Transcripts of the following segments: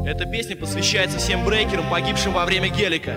Эта песня посвящается всем брейкерам, погибшим во время гелика.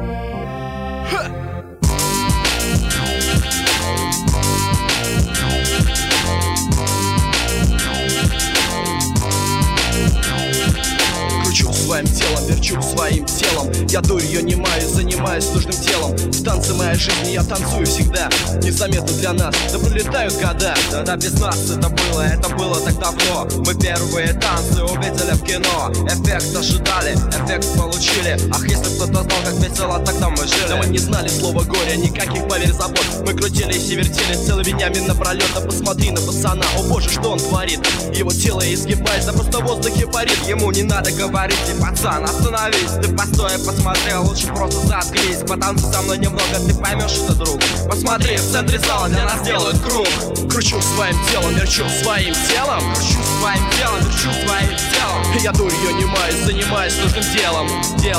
Кручу своим телом, верчу своим телом. Я дурью не маю, занимаюсь нужным телом. В танце моей жизни я танцую всегда. Незаметно для нас, да пролетают года. Да без нас это было так давно. Мы первые танцы увидели в кино. Эффект ожидали, эффект получили. Ах, если кто-то знал, как весело, тогда мы жили. Да мы не знали слова горя, никаких, поверь, забот. Мы крутились и вертелись целыми днями напролет. Да посмотри на пацана, о боже, что он творит. Его тело изгибается, просто в воздухе парит. Ему не надо говорить, и пацан, остановись. Ты постой, посмотрел, лучше просто заткнись. Потанцуй со мной немного, ты поймешь это, друг. Посмотри, в центре зала для нас делают круг. Кручу своим телом, верчу своим телом. Кручу своим телом, верчу своим телом. Я дурью не маюсь, занимаюсь нужным делом.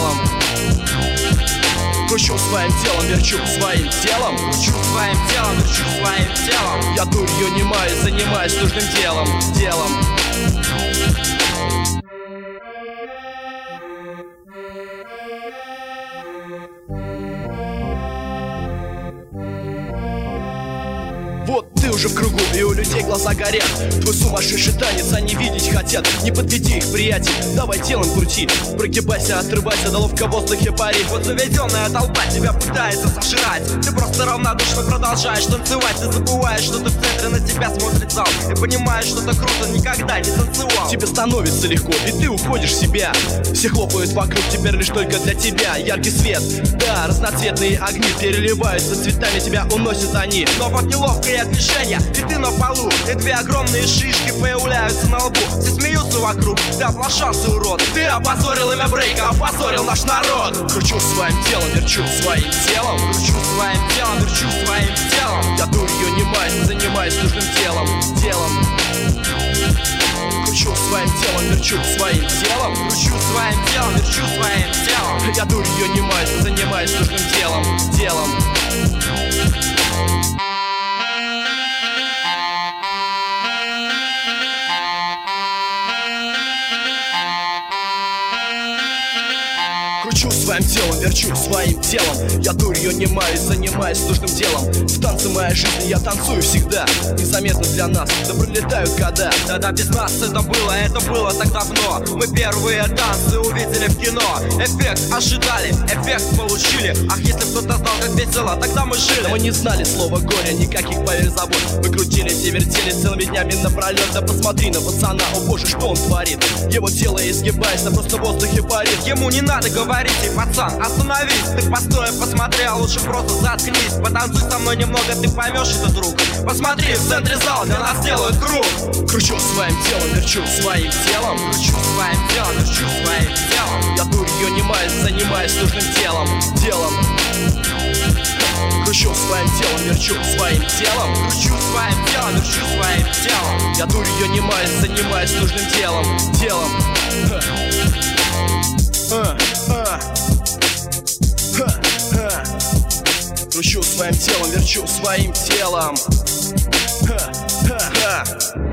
Кручу своим телом, верчу своим телом. Кручу своим телом, верчу своим телом. Я дурью не маюсь, занимаюсь нужным делом. Вот ты уже в кругу, и у людей глаза горят. Твой сумасшедший танец они видеть хотят. Не подведи их, приятель, давай телом крути. Прогибайся, отрывайся, да ловко в воздухе пари. Вот заведенная толпа тебя пытается сожрать. Ты просто равнодушно продолжаешь танцевать. Ты забываешь, что ты в центре, на тебя смотрит зал. И понимаешь, что ты круто никогда не танцевал. Тебе становится легко, и ты уходишь в себя. Все хлопают вокруг, теперь лишь только для тебя. Яркий свет, да, разноцветные огни переливаются цветами, тебя уносят они. Но вот неловкое движение, и ты на полу. И две огромные шишки появляются на лбу. Все смеются вокруг, ты облажался, урод. Ты опозорил имя брейка, опозорил наш народ. Кручу своим телом, верчу своим телом. Кручу своим телом, верчу своим телом. Я дурью не маюсь, занимаюсь нужным делом. Кручу своим телом, верчу своим телом. Кручу своим телом, верчу своим телом. Я дурью не маюсь, занимаюсь нужным делом. Кручу своим телом, верчу своим телом. Я дурью не маюсь, занимаюсь нужным делом. В танце моей жизни я танцую всегда. Незаметно для нас, да пролетают года. Да без нас это было так давно. Мы первые танцы увидели в кино. Эффект ожидали, эффект получили. Ах, если кто-то знал, как весело, тогда мы жили. Да мы не знали слова горя, никаких, поверь, забот. Мы крутились и вертелись целыми днями напролет. Да посмотри на пацана, о боже, что он творит. Его тело изгибается, просто в воздухе парит. Ему не надо говорить, и пацан, остановись. Ты постой, посмотрел, лучше просто заткнись. Потанцуй со мной немного, ты поймешь это, друг. Посмотри, в центре зала для нас делают круг. Кручу своим телом, верчу своим телом. Кручу своим телом, верчу своим телом. Я дурью не маюсь, занимаюсь нужным делом. Кручу своим телом, верчу своим телом. Кручу своим телом, верчу своим телом. Я дурью не маюсь, занимаюсь нужным делом. Кручу своим телом, верчу своим телом.